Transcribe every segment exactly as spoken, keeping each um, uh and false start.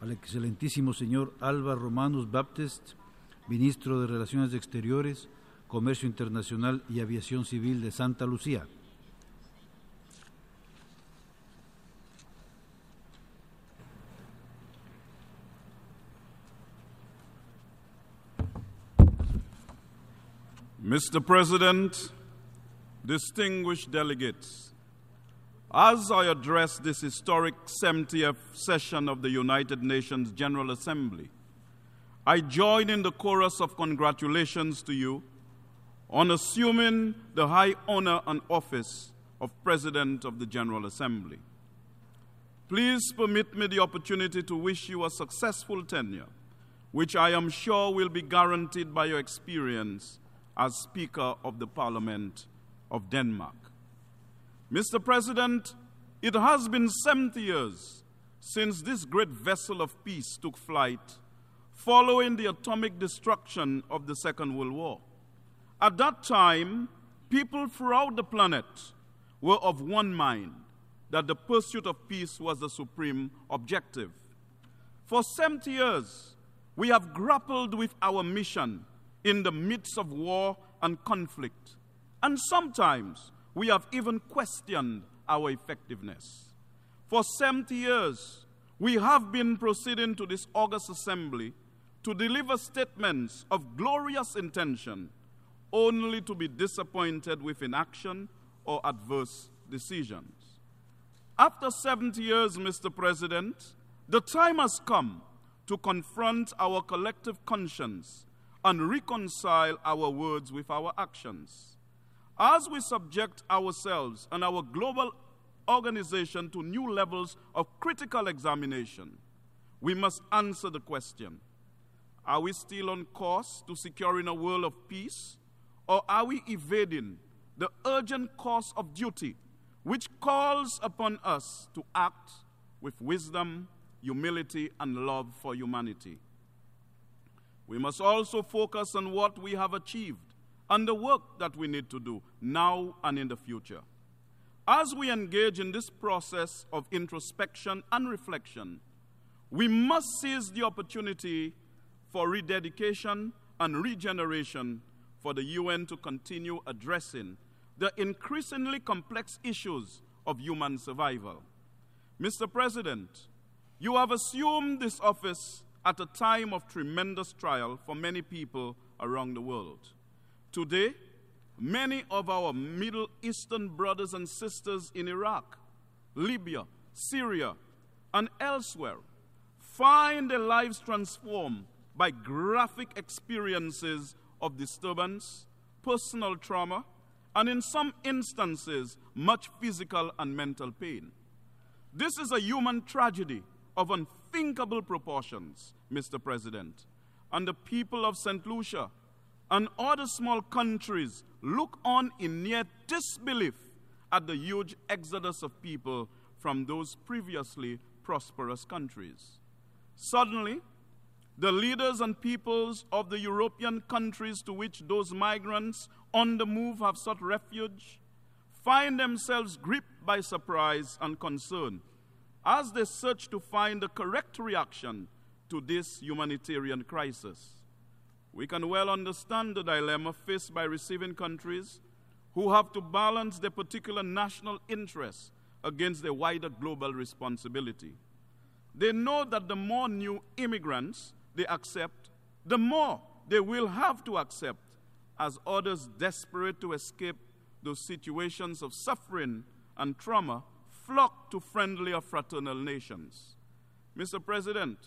al excelentísimo señor Alba Romanus Baptist, ministro de Relaciones Exteriores, Comercio Internacional y Aviación Civil de Santa Lucía. Mister President, distinguished delegates, as I address this historic seventieth session of the United Nations General Assembly, I join in the chorus of congratulations to you on assuming the high honor and office of President of the General Assembly. Please permit me the opportunity to wish you a successful tenure, which I am sure will be guaranteed by your experience as Speaker of the Parliament of Denmark. Mister President, it has been seventy years since this great vessel of peace took flight following the atomic destruction of the Second World War. At that time, people throughout the planet were of one mind that the pursuit of peace was the supreme objective. For seventy years, we have grappled with our mission in the midst of war and conflict, and sometimes we have even questioned our effectiveness. For seventy years, we have been proceeding to this august assembly to deliver statements of glorious intention, only to be disappointed with inaction or adverse decisions. After seventy years, Mister President, the time has come to confront our collective conscience and reconcile our words with our actions. As we subject ourselves and our global organization to new levels of critical examination, we must answer the question: are we still on course to securing a world of peace, or are we evading the urgent course of duty which calls upon us to act with wisdom, humility, and love for humanity? We must also focus on what we have achieved and the work that we need to do now and in the future. As we engage in this process of introspection and reflection, we must seize the opportunity for rededication and regeneration for the U N to continue addressing the increasingly complex issues of human survival. Mister President, you have assumed this office at a time of tremendous trial for many people around the world. Today, many of our Middle Eastern brothers and sisters in Iraq, Libya, Syria, and elsewhere find their lives transformed by graphic experiences of disturbance, personal trauma, and in some instances, much physical and mental pain. This is a human tragedy of unthinkable proportions, Mister President, and the people of Saint Lucia and other small countries look on in near disbelief at the huge exodus of people from those previously prosperous countries. Suddenly, the leaders and peoples of the European countries to which those migrants on the move have sought refuge find themselves gripped by surprise and concern as they search to find the correct reaction to this humanitarian crisis. We can well understand the dilemma faced by receiving countries who have to balance their particular national interests against their wider global responsibility. They know that the more new immigrants they accept, the more they will have to accept as others desperate to escape those situations of suffering and trauma flock to friendly or fraternal nations. Mister President,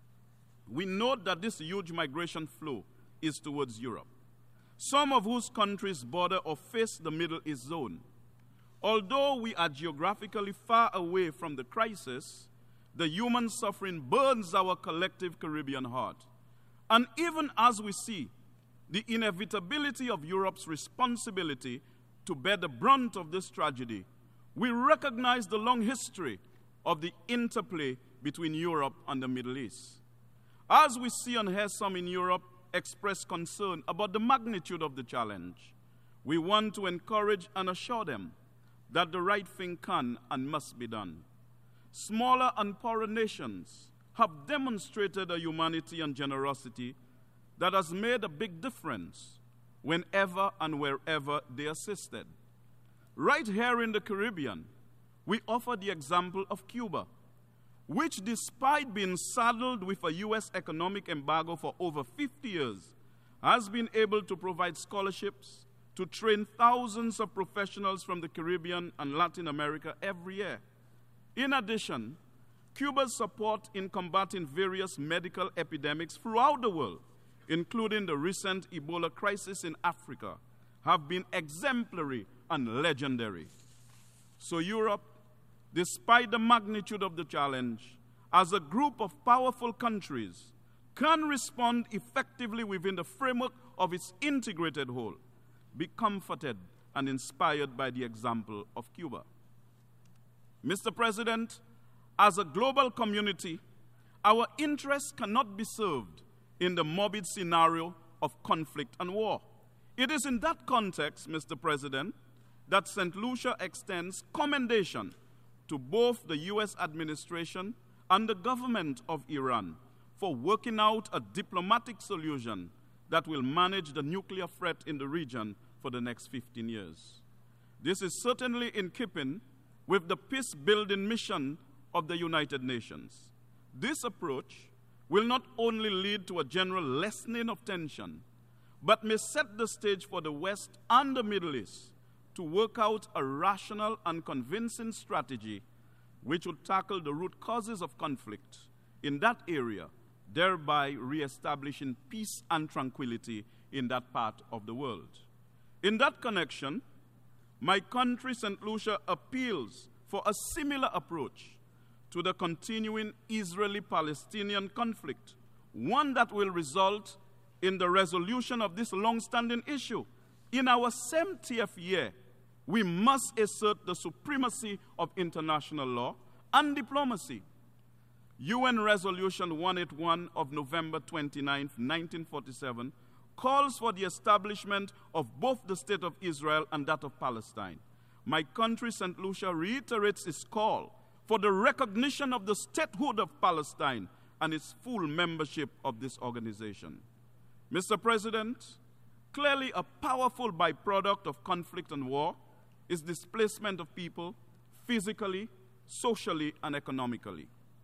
we note that this huge migration flow is towards Europe, some of whose countries border or face the Middle East zone. Although we are geographically far away from the crisis, the human suffering burns our collective Caribbean heart. And even as we see the inevitability of Europe's responsibility to bear the brunt of this tragedy, we recognize the long history of the interplay between Europe and the Middle East. As we see and hear some in Europe express concern about the magnitude of the challenge, we want to encourage and assure them that the right thing can and must be done. Smaller and poorer nations have demonstrated a humanity and generosity that has made a big difference whenever and wherever they assisted. Right here in the Caribbean, we offer the example of Cuba, which, despite being saddled with a U S economic embargo for over fifty years, has been able to provide scholarships to train thousands of professionals from the Caribbean and Latin America every year. In addition, Cuba's support in combating various medical epidemics throughout the world, including the recent Ebola crisis in Africa, have been exemplary and legendary. So Europe, despite the magnitude of the challenge, as a group of powerful countries, can respond effectively within the framework of its integrated whole. Be comforted and inspired by the example of Cuba. Mister President, as a global community, our interests cannot be served in the morbid scenario of conflict and war. It is in that context, Mister President, that Saint Lucia extends commendation to both the U S administration and the government of Iran for working out a diplomatic solution that will manage the nuclear threat in the region for the next fifteen years. This is certainly in keeping with the peace-building mission of the United Nations. This approach will not only lead to a general lessening of tension, but may set the stage for the West and the Middle East to work out a rational and convincing strategy which will tackle the root causes of conflict in that area, thereby reestablishing peace and tranquility in that part of the world. In that connection, my country, Saint Lucia, appeals for a similar approach to the continuing Israeli-Palestinian conflict, one that will result in the resolution of this long-standing issue. In our seventieth year, we must assert the supremacy of international law and diplomacy. U N Resolution one eighty-one of November twenty-ninth, nineteen forty-seven calls for the establishment of both the State of Israel and that of Palestine. My country, Saint Lucia, reiterates its call for the recognition of the statehood of Palestine and its full membership of this organization. Mister President, clearly a powerful byproduct of conflict and war is displacement of people physically, socially, and economically.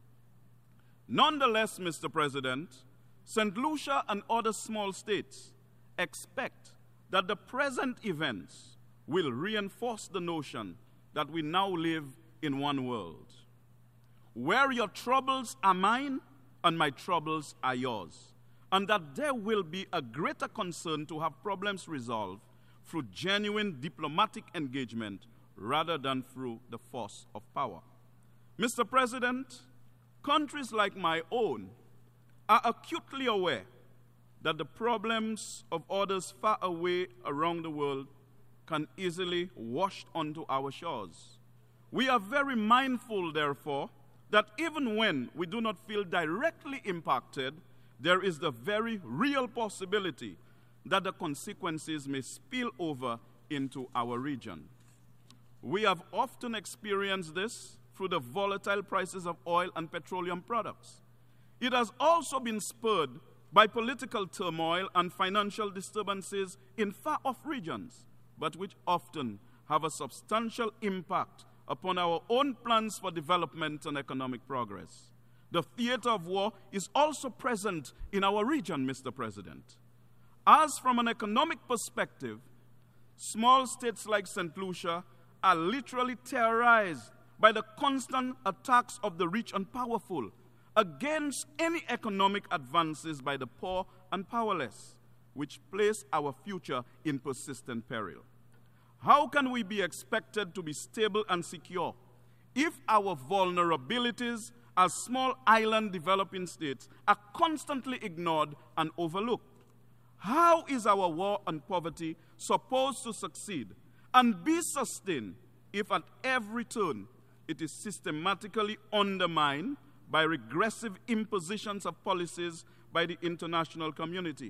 Nonetheless, Mister President, Saint Lucia and other small states expect that the present events will reinforce the notion that we now live in one world, where your troubles are mine and my troubles are yours, and that there will be a greater concern to have problems resolved through genuine diplomatic engagement rather than through the force of power. Mister President, countries like my own are acutely aware that the problems of others far away around the world can easily wash onto our shores. We are very mindful, therefore, that even when we do not feel directly impacted, there is the very real possibility that the consequences may spill over into our region. We have often experienced this through the volatile prices of oil and petroleum products. It has also been spurred by political turmoil and financial disturbances in far-off regions, but which often have a substantial impact upon our own plans for development and economic progress. The theater of war is also present in our region, Mister President. As from an economic perspective, small states like Saint Lucia are literally terrorized by the constant attacks of the rich and powerful against any economic advances by the poor and powerless, which place our future in persistent peril. How can we be expected to be stable and secure if our vulnerabilities as small island developing states are constantly ignored and overlooked? How is our war on poverty supposed to succeed and be sustained if at every turn it is systematically undermined by regressive impositions of policies by the international community?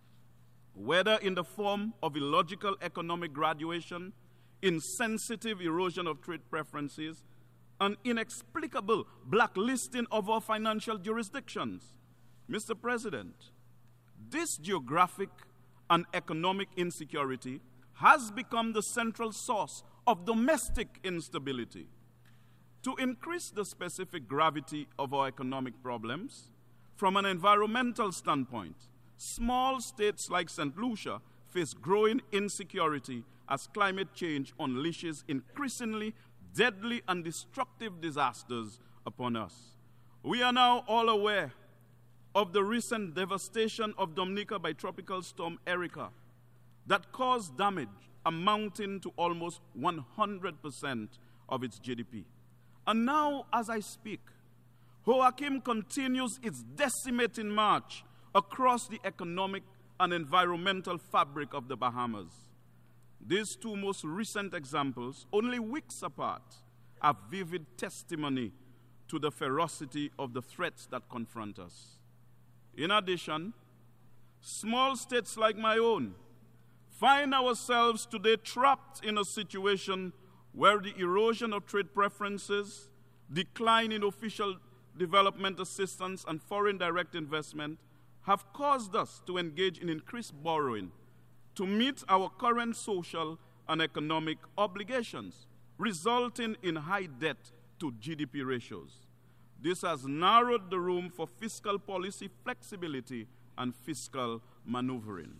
Whether in the form of illogical economic graduation, insensitive erosion of trade preferences, an inexplicable blacklisting of our financial jurisdictions. Mister President, this geographic and economic insecurity has become the central source of domestic instability. To increase the specific gravity of our economic problems, from an environmental standpoint, small states like Saint Lucia face growing insecurity as climate change unleashes increasingly deadly and destructive disasters upon us. We are now all aware of the recent devastation of Dominica by Tropical Storm Erika that caused damage amounting to almost one hundred percent of its G D P. And now, as I speak, Joaquin continues its decimating march across the economic and environmental fabric of the Bahamas. These two most recent examples, only weeks apart, are vivid testimony to the ferocity of the threats that confront us. In addition, small states like my own find ourselves today trapped in a situation where the erosion of trade preferences, decline in official development assistance, and foreign direct investment have caused us to engage in increased borrowing to meet our current social and economic obligations, resulting in high debt to G D P ratios. This has narrowed the room for fiscal policy flexibility and fiscal maneuvering.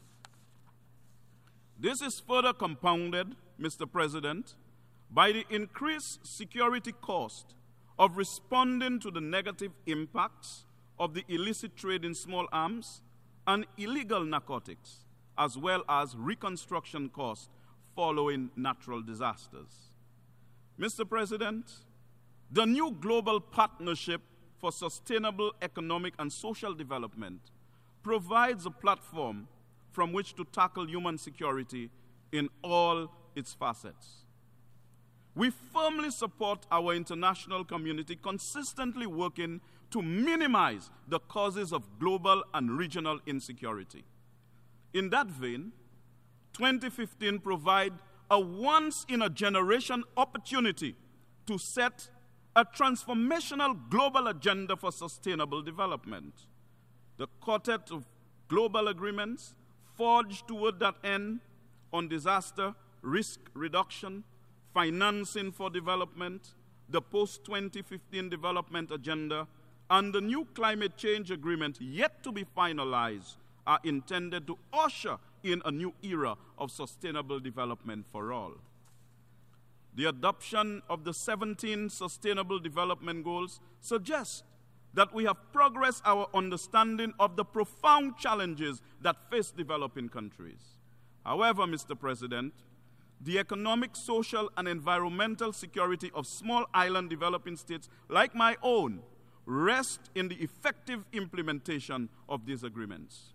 This is further compounded, Mister President, by the increased security cost of responding to the negative impacts of the illicit trade in small arms and illegal narcotics, as well as reconstruction costs following natural disasters. Mister President, the new Global Partnership for Sustainable Economic and Social Development provides a platform from which to tackle human security in all its facets. We firmly support our international community consistently working to minimize the causes of global and regional insecurity. In that vein, twenty fifteen provided a once-in-a-generation opportunity to set a transformational global agenda for sustainable development. The quartet of global agreements forged toward that end on disaster risk reduction, financing for development, the post twenty fifteen development agenda, and the new climate change agreement yet to be finalized are intended to usher in a new era of sustainable development for all. The adoption of the seventeen Sustainable Development Goals suggests that we have progressed our understanding of the profound challenges that face developing countries. However, Mister President, the economic, social, and environmental security of small island developing states like my own rest in the effective implementation of these agreements.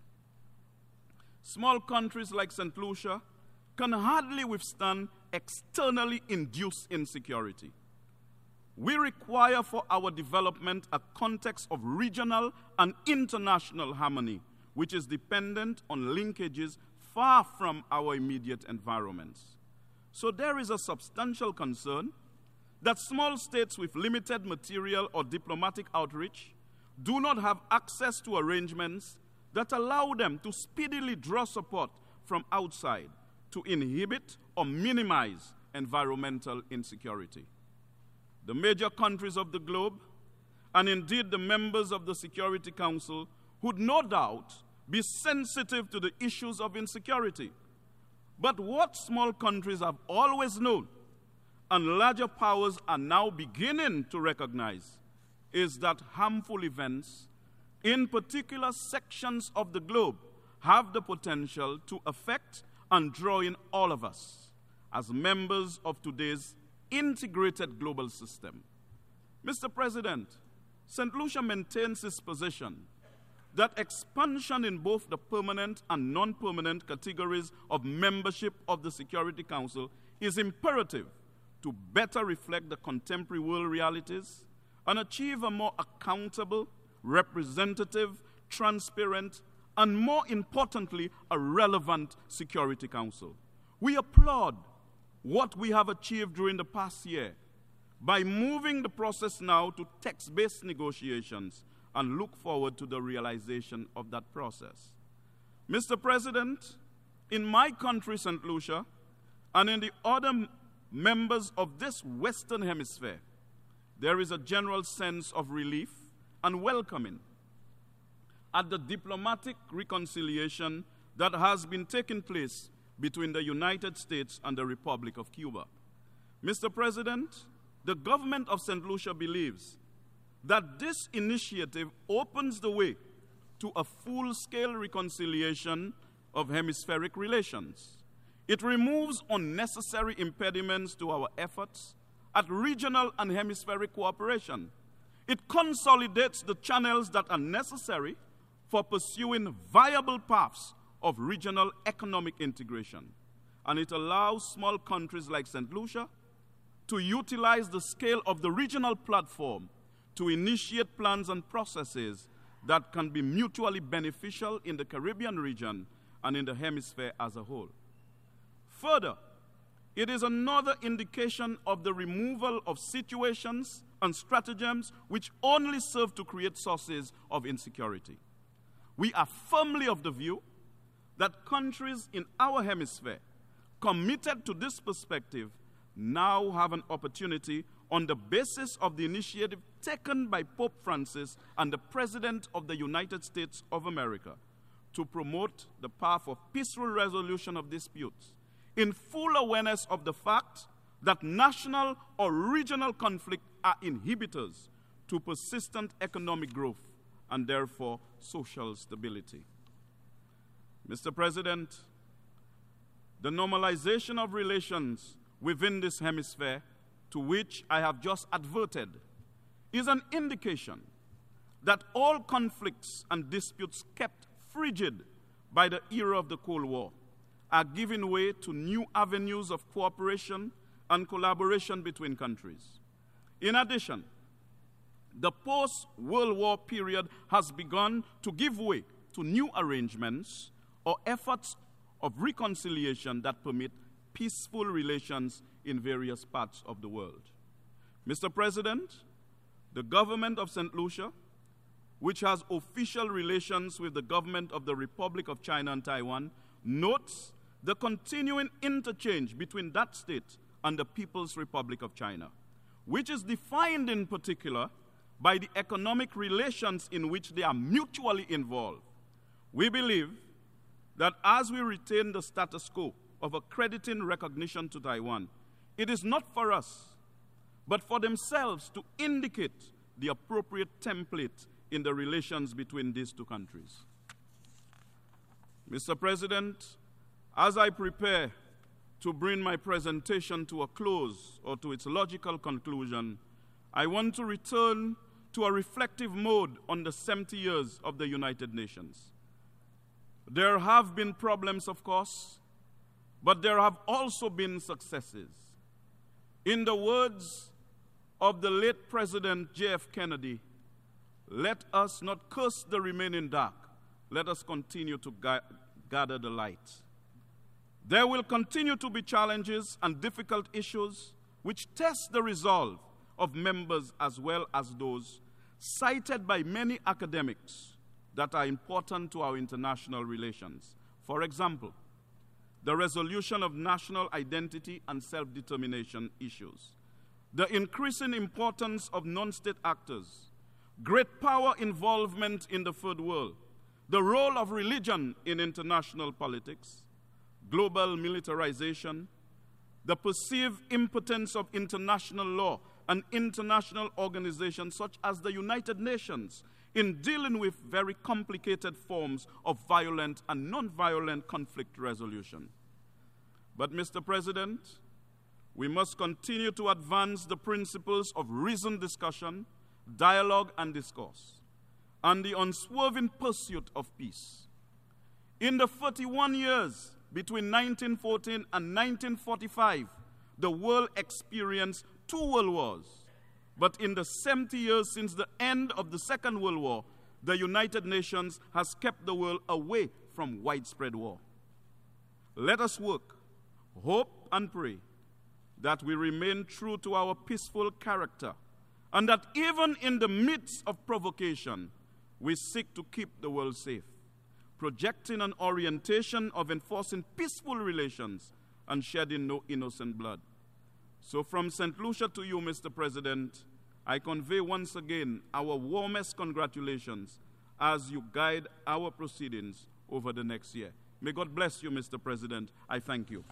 Small countries like Saint Lucia can hardly withstand externally induced insecurity. We require for our development a context of regional and international harmony, which is dependent on linkages far from our immediate environments. So there is a substantial concern that small states with limited material or diplomatic outreach do not have access to arrangements that allow them to speedily draw support from outside to inhibit or minimize environmental insecurity. The major countries of the globe, and indeed the members of the Security Council, would no doubt be sensitive to the issues of insecurity. But what small countries have always known, and larger powers are now beginning to recognize, is that harmful events in particular sections of the globe have the potential to affect and draw in all of us as members of today's integrated global system. Mister President, Saint Lucia maintains its position that expansion in both the permanent and non-permanent categories of membership of the Security Council is imperative to better reflect the contemporary world realities and achieve a more accountable, representative, transparent, and more importantly, a relevant Security Council. We applaud what we have achieved during the past year, by moving the process now to text-based negotiations and look forward to the realization of that process. Mister President, in my country, Saint Lucia, and in the other members of this Western Hemisphere, there is a general sense of relief and welcoming at the diplomatic reconciliation that has been taking place between the United States and the Republic of Cuba. Mister President, the government of Saint Lucia believes that this initiative opens the way to a full-scale reconciliation of hemispheric relations. It removes unnecessary impediments to our efforts at regional and hemispheric cooperation. It consolidates the channels that are necessary for pursuing viable paths of regional economic integration. And it allows small countries like Saint Lucia to utilize the scale of the regional platform to initiate plans and processes that can be mutually beneficial in the Caribbean region and in the hemisphere as a whole. Further, it is another indication of the removal of situations and stratagems which only serve to create sources of insecurity. We are firmly of the view that countries in our hemisphere committed to this perspective now have an opportunity on the basis of the initiative taken by Pope Francis and the President of the United States of America to promote the path of peaceful resolution of disputes, in full awareness of the fact that national or regional conflict are inhibitors to persistent economic growth and therefore social stability. Mister President, the normalization of relations within this hemisphere to which I have just adverted is an indication that all conflicts and disputes kept frigid by the era of the Cold War are giving way to new avenues of cooperation and collaboration between countries. In addition, the post-World War period has begun to give way to new arrangements or efforts of reconciliation that permit peaceful relations in various parts of the world. Mister President, the government of Saint Lucia, which has official relations with the government of the Republic of China and Taiwan, notes the continuing interchange between that state and the People's Republic of China, which is defined in particular by the economic relations in which they are mutually involved. We believe that as we retain the status quo of accrediting recognition to Taiwan, it is not for us, but for themselves to indicate the appropriate template in the relations between these two countries. Mister President, as I prepare to bring my presentation to a close or to its logical conclusion, I want to return to a reflective mode on the seventy years of the United Nations. There have been problems, of course, but there have also been successes. In the words of the late President J F Kennedy, let us not curse the remaining dark. Let us continue to ga- gather the light. There will continue to be challenges and difficult issues which test the resolve of members as well as those cited by many academics that are important to our international relations. For example, the resolution of national identity and self-determination issues, the increasing importance of non-state actors, great power involvement in the third world, the role of religion in international politics, global militarization, the perceived impotence of international law and international organizations such as the United Nations in dealing with very complicated forms of violent and non-violent conflict resolution. But, Mister President, we must continue to advance the principles of reasoned discussion, dialogue, and discourse, and the unswerving pursuit of peace. In the thirty-one years between nineteen fourteen and nineteen forty-five, the world experienced two world wars. But in the seventy years since the end of the Second World War, the United Nations has kept the world away from widespread war. Let us work, hope, and pray that we remain true to our peaceful character, and that even in the midst of provocation, we seek to keep the world safe, projecting an orientation of enforcing peaceful relations and shedding no innocent blood. So from Saint Lucia to you, Mister President, I convey once again our warmest congratulations as you guide our proceedings over the next year. May God bless you, Mister President. I thank you.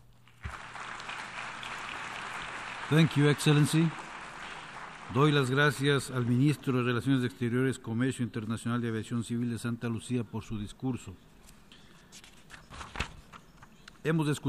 Thank you, Excellency. Doy las gracias al Ministro de Relaciones Exteriores, Comercio Internacional y Aviación Civil de Santa Lucía por su discurso. Hemos escuchado